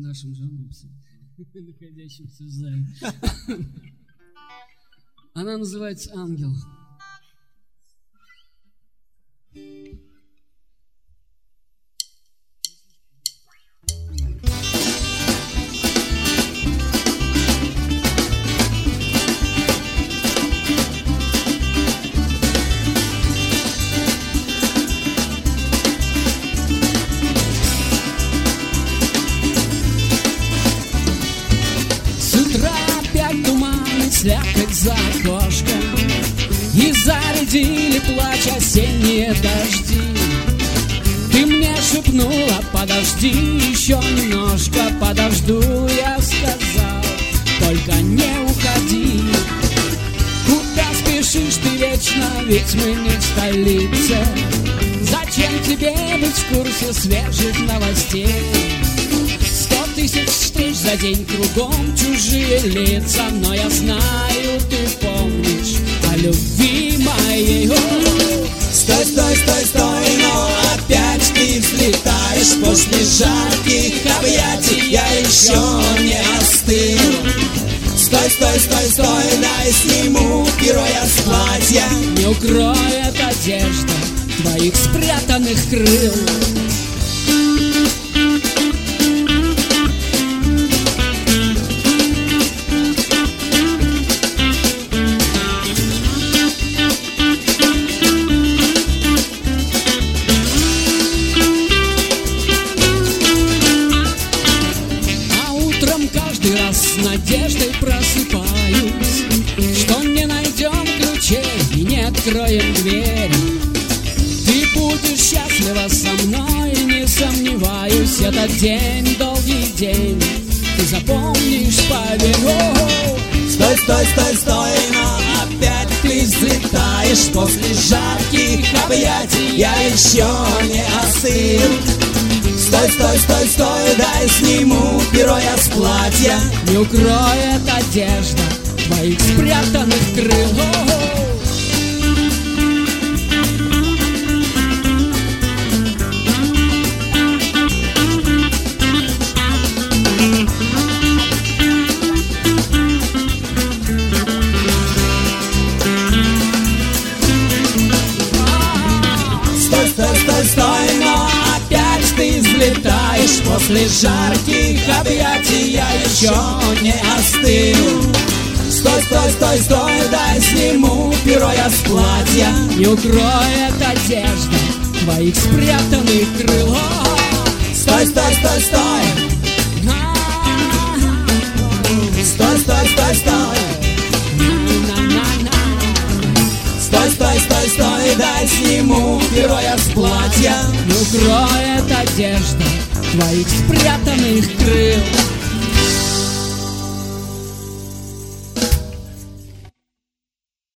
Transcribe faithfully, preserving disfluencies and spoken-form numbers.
нашим женам, находящимся в зале. Она называется «Ангел». Слякоть за окошком, и зарядили плач осенние дожди. Ты мне шепнула: подожди еще немножко. Подожду, я сказал, только не уходи. Куда спешишь ты вечно, ведь мы не в столице. Зачем тебе быть в курсе свежих новостей? Сто тысяч встреч за день, кругом чужие лица. Но я знаю, ты помнишь о любви моей. О-о-о. Стой, стой, стой, стой, но опять ты взлетаешь. После жарких объятий я еще не остыл. Стой, стой, стой, стой, дай сниму героя с платья. Не укроет одежда твоих спрятанных крыл. С надеждой просыпаюсь, что не найдем ключей и не откроем дверь. Ты будешь счастлива со мной, не сомневаюсь. Этот день, долгий день, ты запомнишь, поверь. О-о-о. Стой, стой, стой, стой, но опять ты взлетаешь. После жарких объятий я еще не остыл. Стой, стой, стой, стой, дай сниму героя с платья. Не укроет одежда твоих спрятанных крыл. О-о-о. Стой, стой, стой, стой, но опять ты взлетаешь. После жарких объятий я еще не остыл. Стой, стой, стой, стой, дай сниму героя с платья. Не укроет одежда твоих спрятанных крыл. Стой, стой, стой, стой. Стой, стой, стой, стой. Стой, стой, стой, стой, дай сниму героя с платья. Не укроет одежда твоих спрятанных крыл.